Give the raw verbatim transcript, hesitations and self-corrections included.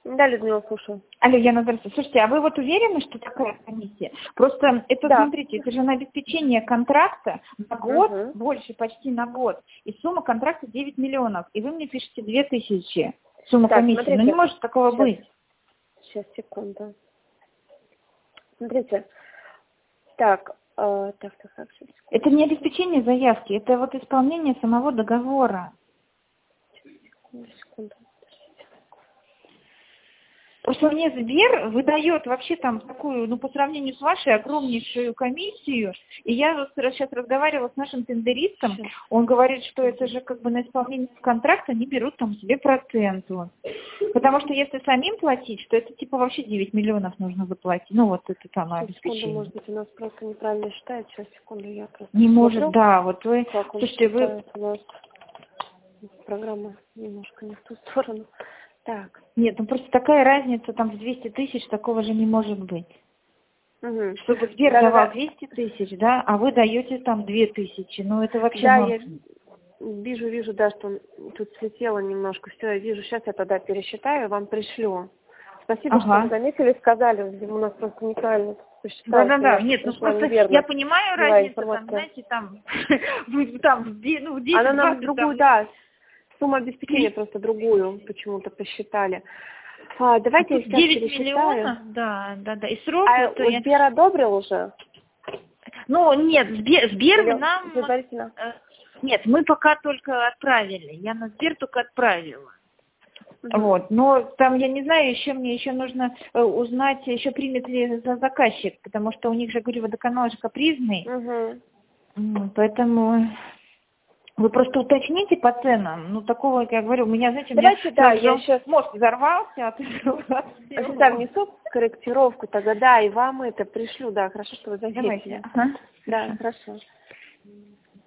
Да, Людмила, слушаю. Алло, Яна, здравствуйте. Слушайте, а вы вот уверены, что такая комиссия? Просто это, Да. смотрите, это же на обеспечение контракта на год, Угу. больше, почти на год. И сумма контракта девять миллионов. И вы мне пишете две тысячи сумма Так, комиссии. смотрите. Ну не может такого Сейчас. быть. Сейчас, секунду. Смотрите. Так, э, так, так, так. Сейчас, Это не обеспечение заявки, это вот исполнение самого договора. секунду, секунду. Просто мне Сбер выдает вообще там такую, ну, по сравнению с вашей, огромнейшую комиссию. И я вот сейчас разговаривала с нашим тендеристом, он говорит, что это же как бы на исполнение контракта они берут там себе процент. Вот. Потому что если самим платить, то это типа вообще девять миллионов нужно заплатить. Ну, вот это там Сейчас, обеспечение. секунду, может быть, у нас просто неправильно считает. Сейчас, секунду, я просто Не смотрю, может, да, вот вы, как он слушайте, вы... считает у нас. Программа немножко не в ту сторону. Так. Нет, ну просто такая разница там в двести тысяч, такого же не может быть. Угу. Чтобы Сбер Да, давал да, да. двести тысяч, да, а вы даете там две тысячи, ну это вообще Да, я нонсенс. вижу, вижу, да, что тут слетело немножко. Все, я вижу. Сейчас я тогда пересчитаю, вам пришлю. Спасибо, что Ага. вы заметили, сказали. Видимо, у нас просто неправильно посчиталось. Да-да-да, Немножко нет, ну пришла просто неверно. я понимаю Была разницу, там, информация. знаете, там, вы там, в де- ну, в Она нам десять-двадцать другую, там, да, сумму обеспечения просто другую почему-то посчитали. А, а давайте я тут сейчас девять пересчитаю. миллионов, да, да, да, и срок, А это у я... Сбер одобрил уже? Ну, нет, Сбер, Сбер Или нам, предварительно? э, нет, мы пока только отправили, я на Сбер только отправила. Угу. Вот, но там, я не знаю, еще мне еще нужно э, узнать, еще примет ли за заказчик, потому что у них же, говорю, водоканал же капризный, Угу. М, поэтому вы просто уточните по ценам, ну такого, как я говорю, у меня, знаете, у меня Давайте, да, я сразу сейчас мозг взорвался от этого официально всего. внесу корректировку, тогда да, и вам это пришлю, да, хорошо, что вы заметили. Давайте, ага. Да, Хорошо. хорошо.